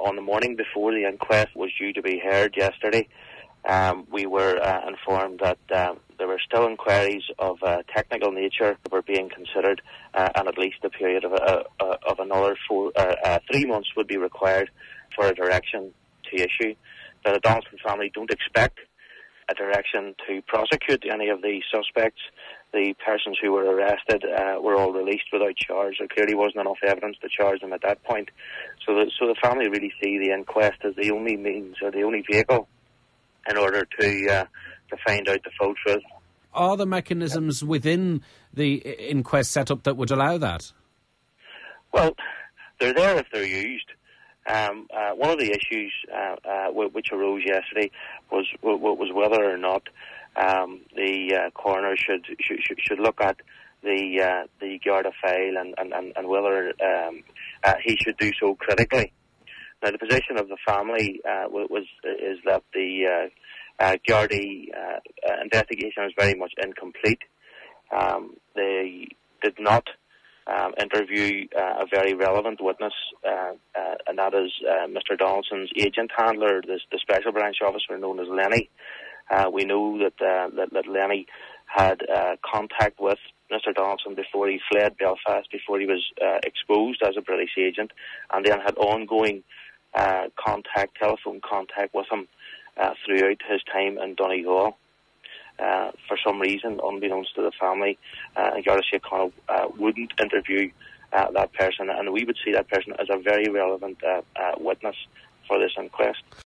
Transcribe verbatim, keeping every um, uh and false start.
on the morning before the inquest was due to be heard yesterday, um, we were uh, informed that uh, there were still inquiries of uh, technical nature that were being considered, uh, and at least a period of, uh, uh, of another four, uh, uh, three months would be required for a direction to issue. Now, the Donaldson family don't expect a direction to prosecute any of the suspects. The persons who were arrested uh, were all released without charge. There clearly wasn't enough evidence to charge them at that point. So the, so the family really see the inquest as the only means or the only vehicle in order to uh, to find out the full truth. Are there mechanisms within the inquest setup that would allow that? Well, they're there if they're used. Um, uh, one of the issues uh, uh, which arose yesterday was was whether or not um, the uh, coroner should, should should look at the uh, the Garda file and, and, and whether um, uh, he should do so critically. Now, the position of the family uh, was is that the uh, uh, Garda uh, uh, investigation is very much incomplete. Um, they did not Um, interview uh, a very relevant witness, uh, uh, and that is uh, Mister Donaldson's agent handler, the, the special branch officer known as Lenny. Uh, we know that, uh, that that Lenny had uh, contact with Mister Donaldson before he fled Belfast, before he was uh, exposed as a British agent, and then had ongoing uh, contact, telephone contact with him uh, throughout his time in Donegal. Uh, for some reason, unbeknownst to the family, uh, Garda Síochána uh, wouldn't interview uh, that person, and we would see that person as a very relevant uh, uh, witness for this inquest.